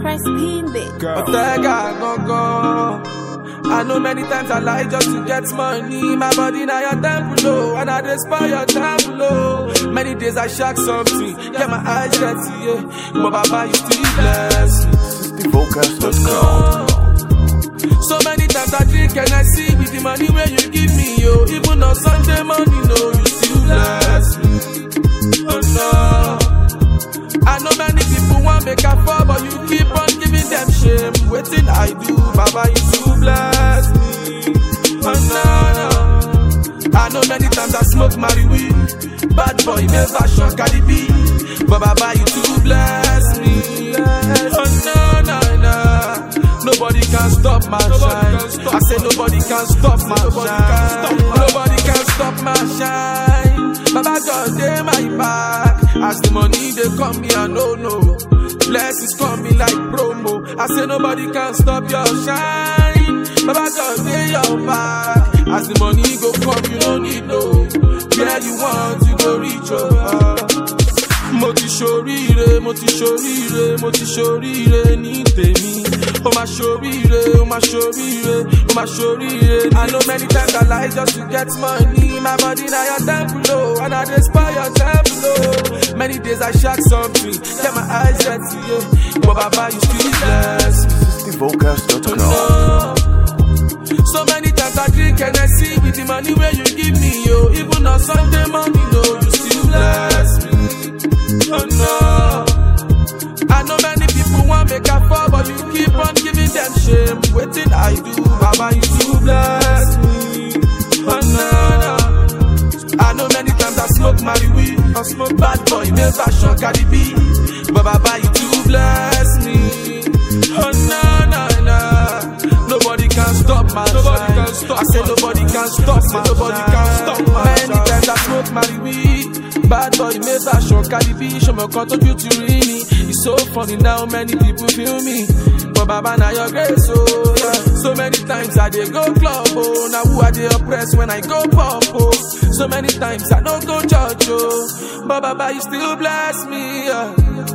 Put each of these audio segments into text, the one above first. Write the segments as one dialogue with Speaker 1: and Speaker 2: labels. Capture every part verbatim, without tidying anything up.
Speaker 1: Press pin bit.
Speaker 2: Otega, go, go. I know many times I lie just to get money. My body now your temple low, and I despair your temple low. Many days I shock something, get my eyes dirty, yeah. But Baba, you still bless me.
Speaker 3: sixty vocals dot com.
Speaker 2: So many times I drink and I see with the money where you give me, yo. Even on Sunday morning, no, you still bless me. Oh no. I know many people want make a fall, but you keep on giving them shame. Waiting I do, Baba, you still bless me. Oh no, no. I know many times I smoke marijuana, bad boy never shock at the beat, but Baba, you still bless me. Oh no, no, no. Nobody can stop my shine. I say nobody can stop my shine. Nobody can stop my shine. Baba God, they my back. As the money they come me, I know no. Blessings come me like promo. I say nobody can stop your shine. Baba God, they your back. As the money go come, you don't need no. Where you want, you go reach over. Mo ti ṣoríire, mo ti ṣoríire, mo ti ṣoríire ní tèmi. Oh my ṣoríire, oh my ṣoríire, oh my ṣoríire. I know many times I lie just to get money. My body now your temple low, and I despair your temple low. Many days I shock something, get my eyes dirty, yeah. But Baba, you still bless me.
Speaker 3: sixty vocals dot com.
Speaker 2: Oh, no. So many times I drink and I see with the money where you give me, yo. Even on Sunday morning, no, you still bless me. Oh no. I know many people want make a fall, but you keep on giving them shame. Waiting I do, Baba, you still bless me. Oh no, no. I know many times I smoke marijuana, I smoke bad boy, never shock at the beat, but Baba, you still bless me. Oh no, no, no. Nobody can stop my nobody shine. Can stop I say nobody can stop my nobody shine. Can stop my many shine. Times I smoke marijuana, bad boy, never shock at the beat. Show me cut you to read me. It's so funny now, many people feel me. But Baba, now your grace, oh yeah. So many times I dey go club, oh. Now who I dey oppress when I go pop, oh. So many times I don't go church, oh. But Baba, you still bless me, yeah.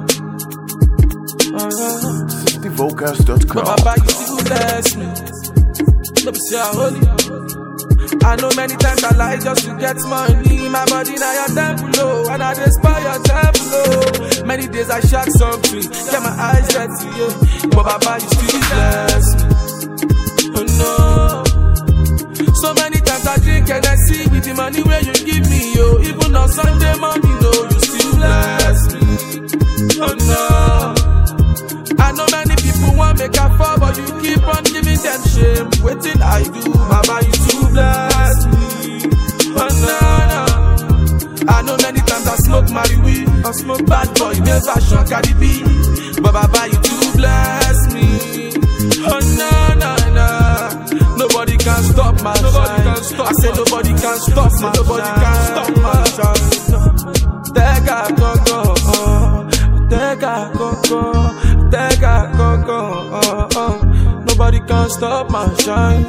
Speaker 2: Uh-huh.
Speaker 3: sixty vocals dot com.
Speaker 2: But Baba, you still bless me. Let me see how holy. I know many times I lie just to get money. My body now your temple low, and I despair your temple low. Many days I shock something, get my eyes dirty, yeah. But Baba, you still bless me. Oh no. So many times I drink and I see with the money where you give me, yo. Even on Sunday morning, no, you still bless me. Oh no. I know many people want make a fall, but you keep on giving them shame. Waiting I do, Baba, you still bless me. Oh no, no. I know many times I smoke marijuana, I smoke bad boy, never shock at the beat, but Baba, you still bless me. Oh no, no, no. Nobody can stop my nobody shine. Can stop I say nobody can stop my nobody shine. Can stop my shine. Tega go go, oh. Tega go go. Tega go go, oh, oh. Nobody can stop my shine.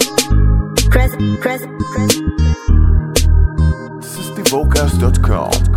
Speaker 1: Press, press, press.
Speaker 3: sixty vocals dot com.